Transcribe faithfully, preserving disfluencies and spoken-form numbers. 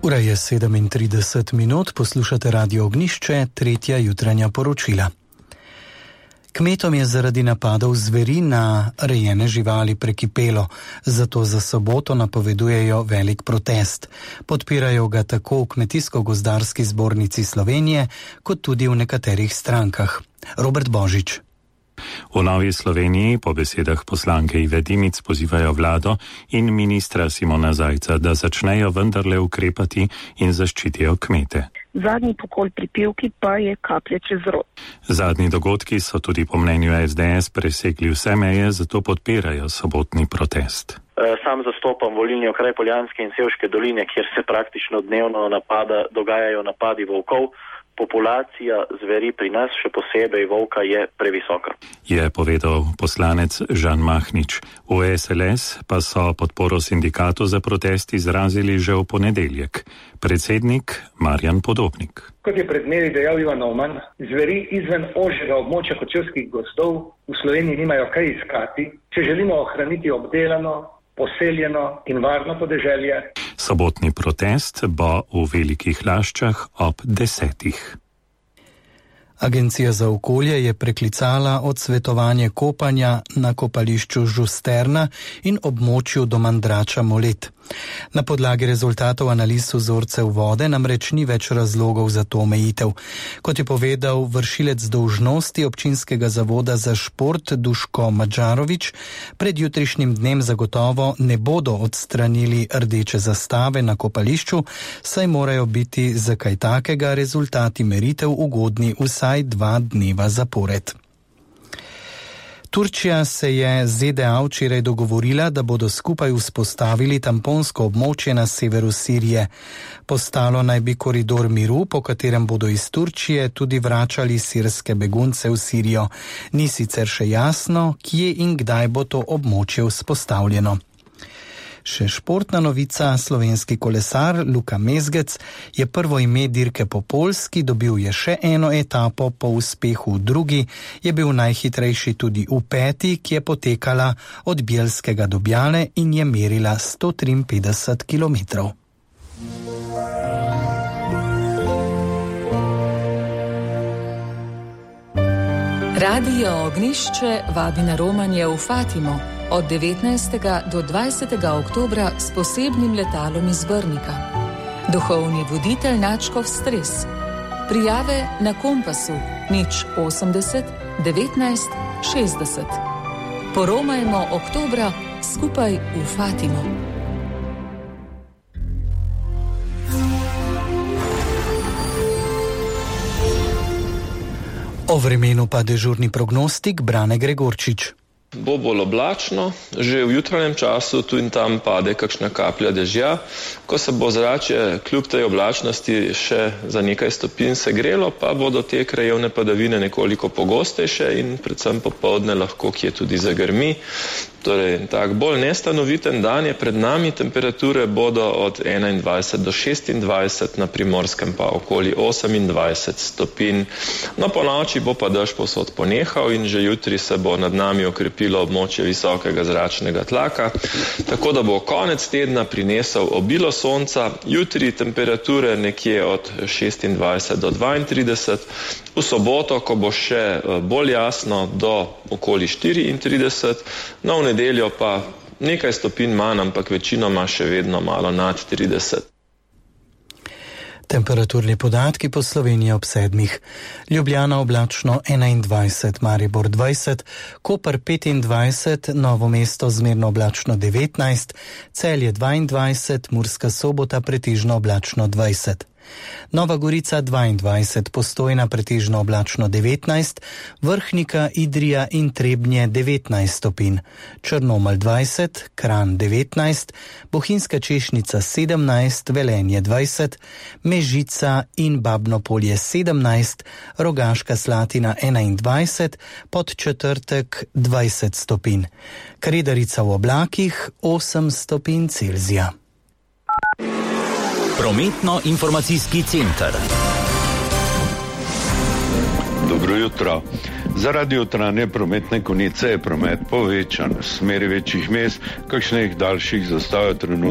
Ura je sedemintrideset minut, poslušate Radio Ognjišče, tretja jutranja poročila. Kmetom je zaradi napadov zveri na rejene živali prekipelo, zato za soboto napovedujejo velik protest. Podpirajo ga tako v Kmetijsko-gozdarski zbornici Slovenije, kot tudi v nekaterih strankah. Robert Božič. V Novi Sloveniji po besedah poslanke Ive Dimic pozivajo vlado in ministra Simona Zajca, da začnejo vendarle ukrepati in zaščitijo kmete. Zadnji pokol pri pivki pa je kaplja čez rod. Zadnji dogodki so tudi po mnenju es de es presegli vse meje, zato podpirajo sobotni protest. Sam zastopam volilni okraj Poljanske in Sevške doline, kjer se praktično dnevno napada, dogajajo napadi volkov. Populacija zveri pri nas, še posebej volka, je previsoka. Je povedal poslanec Žan Mahnič. V es el es pa so podporo sindikatu za protest izrazili že v ponedeljek. Predsednik Marjan Podobnik. Kot je pred dnevi dejal Ivan Oman, zveri izven ožjega območja kočevskih gozdov v Sloveniji nimajo kaj iskati, če želimo ohraniti obdelano, poseljeno in varno podeželje. Sobotni protest bo v Velikih Laščah ob desetih. Agencija za okolje je preklicala odsvetovanje kopanja na kopališču Žusterna in območju do Mandrača Molet. Na podlagi rezultatov analiz vzorcev vode namreč ni več razlogov za to omejitev. Kot je povedal vršilec dolžnosti občinskega zavoda za šport Duško Madžarovič, pred jutrišnjim dnem zagotovo ne bodo odstranili rdeče zastave na kopališču, saj morajo biti za kaj takega rezultati meritev ugodni vsaj dva dneva zapored. Turčija se je z ze de a včeraj dogovorila, da bodo skupaj vzpostavili tamponsko območje na severu Sirije. Postalo naj bi koridor miru, po katerem bodo iz Turčije tudi vračali sirske begunce v Sirijo. Ni sicer še jasno, kje in kdaj bo to območje vzpostavljeno. Še športna novica, slovenski kolesar Luka Mezgec je prvo ime dirke po Poljski, dobil je še eno etapo, po uspehu v drugi je bil najhitrejši tudi v peti, ki je potekala od Bielskega do Bjale in je merila sto triinpetdeset kilometrov. Radio Ognjišče vabi na romanje v Fatimo od devetnajstega do dvajsetega oktobra s posebnim letalom iz Brnika. Duhovni voditelj Načkov Stres. Prijave na Kompasu nič osemdeset devetnajst šestdeset. Poromajmo oktobra skupaj v Fatimo. O vremenu pa dežurni prognostik Brane Gregorčič. Bo bolj oblačno, že v jutranjem času tu in tam pade kakšna kaplja dežja. Ko se bo zrače kljub tej oblačnosti še za nekaj stopinj segrelo, pa bodo te krajevne padavine nekoliko pogostejše in predvsem popoldne lahko kje tudi zagrmi. Torej, tak bolj nestanoviten dan je pred nami, temperature bodo od enaindvajset do šestindvajset, na Primorskem pa okoli osemindvajset stopinj. No, po noči bo pa dež povsod ponehal in že jutri se bo nad nami okrepilo območje visokega zračnega tlaka, tako da bo konec tedna prinesel obilo sonca, jutri temperature nekje od šestindvajset do dvaintrideset, v soboto, ko bo še bolj jasno, do okoli štiriintrideset, no v nedeljo pa nekaj stopinj manj, ampak večinoma še vedno malo nad trideset. Temperaturni podatki po Sloveniji ob sedmih. Ljubljana oblačno enaindvajset, Maribor dvajset, Koper petindvajset, Novo mesto zmerno oblačno devetnajst, Celje dvaindvajset, Murska Sobota pretežno oblačno dvajset. Nova Gorica dvaindvajset, Postojna pretežno oblačno devetnajst, Vrhnika, Idrija in Trebnje devetnajst stopinj, Črnomelj dvajset, Kranj devetnajst, Bohinjska Češnica sedemnajst, Velenje dvajset, Mežica in Babno Polje sedemnajst, Rogaška Slatina enaindvajset, Podčetrtek dvajset stopinj, Kredarica v oblakih osem stopinj Celzija. Prometno-informacijski center. Dobro jutro. Zaradi utranje prometne konice je promet povečan. V smeri večjih mest, kakšnih daljših zastav je trenutno